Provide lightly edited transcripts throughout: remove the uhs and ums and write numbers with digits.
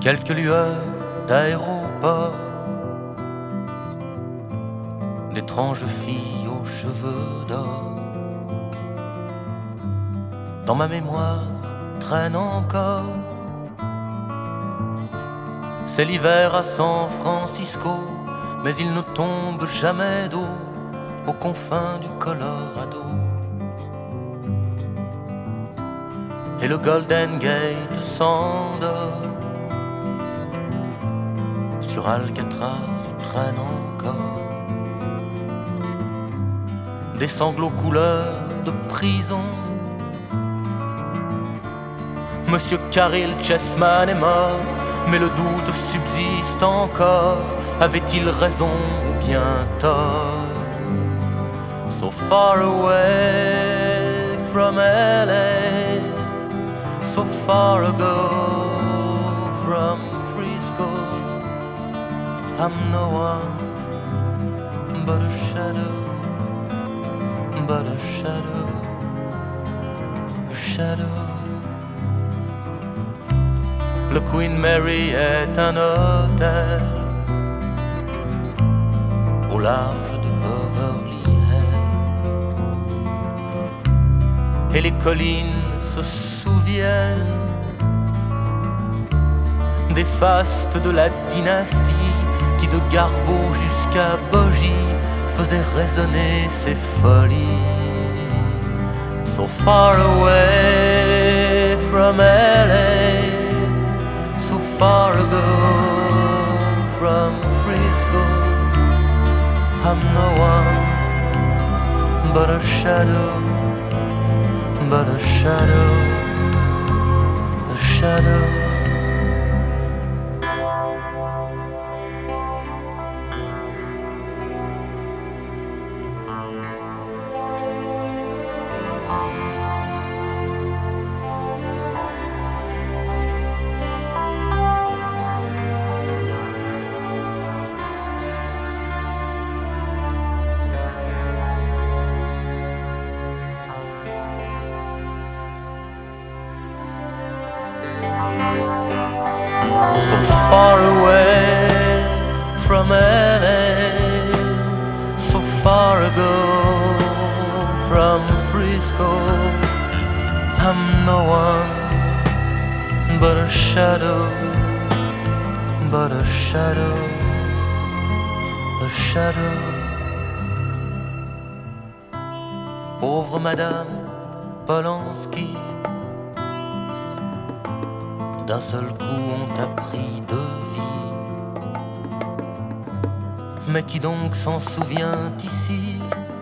quelques lueurs d'aéroport, d'étranges filles aux cheveux d'or. Dans ma mémoire traîne encore, c'est l'hiver à San Francisco, mais il ne tombe jamais d'eau aux confins du Colorado. Et le Golden Gate s'endort, sur Alcatraz traîne encore des sanglots couleur de prison. Monsieur Caril Chessman est mort, mais le doute subsiste encore. Avait-il raison ou bien tort? So far away from LA, so far ago from Frisco, I'm no one but a shadow, but a shadow, a shadow. Le Queen Mary est un hôtel au large de Beverly Hills, et les collines se souviennent des fastes de la dynastie qui de Garbo jusqu'à Bogie faisait résonner ses folies. So far away from LA, so far ago from Frisco, I'm no one but a shadow, but a shadow, a shadow. So far away from LA, so far ago from Frisco, I'm no one but a shadow, but a shadow, a shadow. Pauvre Madame Polanski, d'un seul coup on t'a pris de vie. Mais qui donc s'en souvient ici?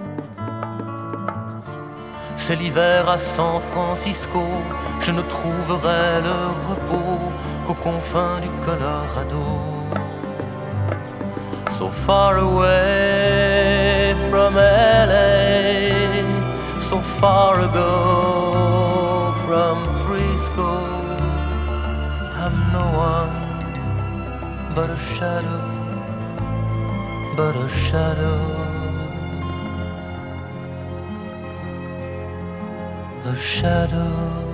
C'est l'hiver à San Francisco, je ne trouverai le repos qu'aux confins du Colorado. So far away from LA, so far ago from Frisco, I'm no one but a shadow, but a shadow, a shadow.